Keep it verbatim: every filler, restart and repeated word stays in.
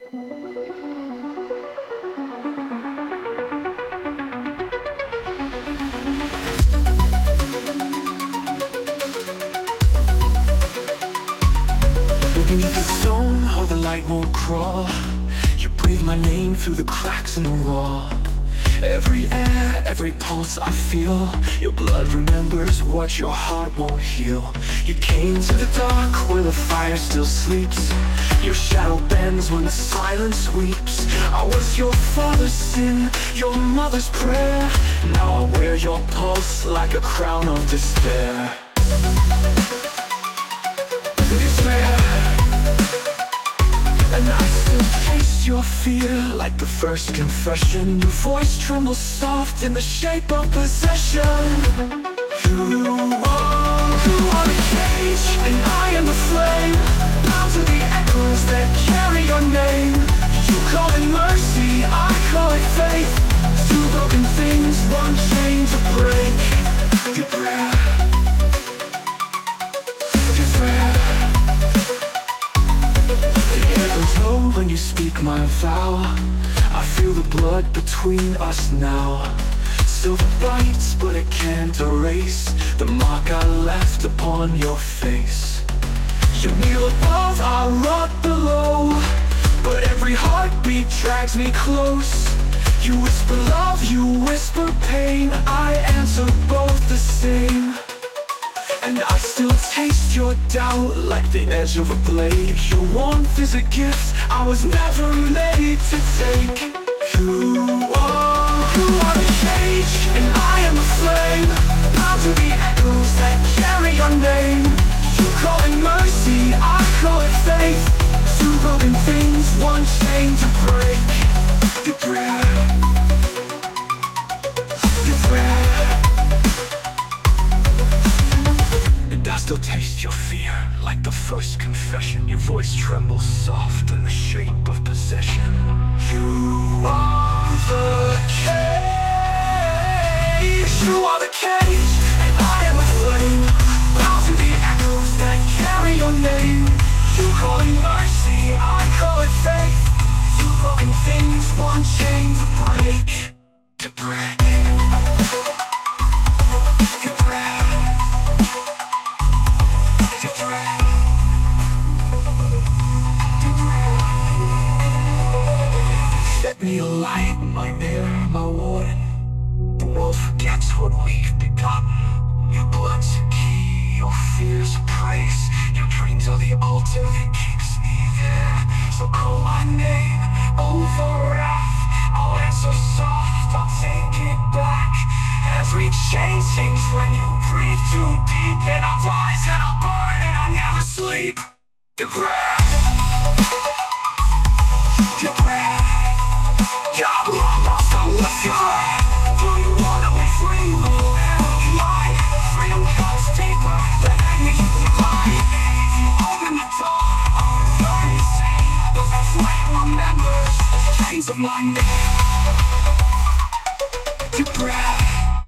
Beneath the stone or the light won't crawl. You breathe my name through the cracks in the wall. Every air, every pulse I feel, your blood remembers what your heart won't heal. You came to the dark where the fire still sleeps. Your shadow bends when the silence weeps. I was your father's sin, your mother's prayer. Now I wear your pulse like a crown of despair. Despair. And I still taste your fear like the first confession. Your voice trembles soft in the shape of possession. You are, you are the cage, and I am the flame. Bound to the echoes that carry your name. You call it mercy, I call it faith. Two broken things, one chain to break. Your prayer, your prayer. When you speak my vow, I feel the blood between us now. Silver bites, but it can't erase the mark I left upon your face. You kneel above, I rot below, but every heartbeat drags me close. You whisper love, you whisper pain, I answer both the same. And I still taste your doubt like the edge of a blade. Your warmth is a gift I was never made to take. You are, you are the cage, and I am the flame. Bound to the echoes that carry your name. You call it mercy, I call it faith. Two broken things, one chain to break. Your prayer, your prayer. I still taste your fear like the first confession. Your voice trembles soft in the shape of possession. You are the cage. You are the cage, and I am the flame. Bound to the echoes that carry your name. You call it mercy, I call it faith. Two broken things, one chain to break. To break. To break. Set me alight, my mirror, my warden. The world forgets what we've begotten. Your blood's a key, your fear's a praise. Your dreams are the altar that keeps me there. So call my name over wrath. I'll answer soft, I'll take it back. Every chain sings when you breathe too deep. And I'll rise and I'll burn and I'll never sleep. Your breath, your breath. You're lost on the floor. Do you wanna be free? Lie. Freedom comes deeper than any lie. If you open the door, I'll burn you safe. The flame remembers the chains of my name.